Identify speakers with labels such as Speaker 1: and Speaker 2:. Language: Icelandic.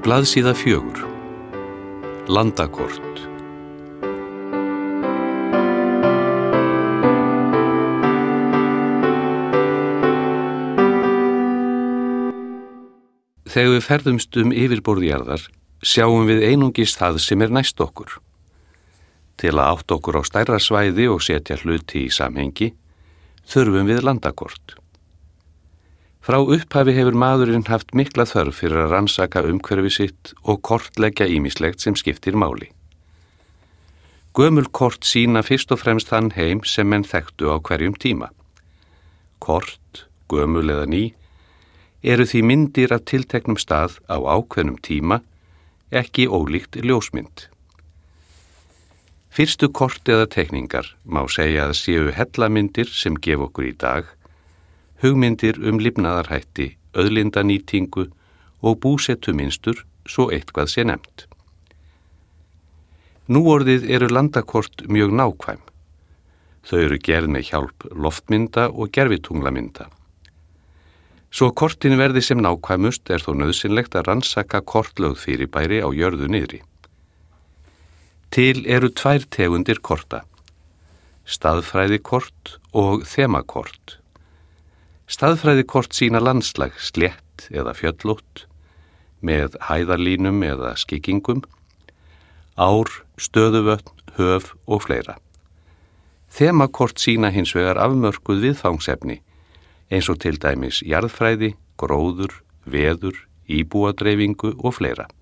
Speaker 1: Blaðsíða 4. Landakort. Þegar við ferðumst yfirborð jarðar, sjáum við einungis það sem næst okkur. Til að átta okkur á stærra svæði og setja hluti í samhengi, þurfum við landakort. Frá upphafi hefur maðurinn haft mikla þörf fyrir að rannsaka umhverfi sitt og kortleggja ýmislegt sem skiptir máli. Gömul kort sýna fyrst og fremst þann heim sem menn þekktu á hverjum tíma. Kort, gömul eða ný, eru því myndir af tilteknum stað á ákveðnum tíma, ekki ólíkt ljósmynd. Fyrstu kort eða teikningar má segja að séu hellamyndir sem gef okkur í dag, hugmyndir lifnaðarhætti, auðlindanýtingu og búsettumynstur svo eitthvað sé nefnt. Núorðið eru landakort mjög nákvæm. Þau eru gerð með hjálp loftmynda og gervitunglamynda. Svo kortin verði sem nákvæmust þó nauðsynlegt að rannsaka kortlögð fyrirbæri á jörðu niðri. Til eru 2 tegundir korta, staðfræðikort og þemakort. Staðfræðikort sýna landslag slétt eða fjöllótt, með hæðarlínum eða skyggingum, ár, stöðuvötn, höf og fleira. Þemakort sýna hins vegar afmörkuð viðfangsefni, eins og til dæmis jarðfræði, gróður, veður, íbúadreifingu og fleira.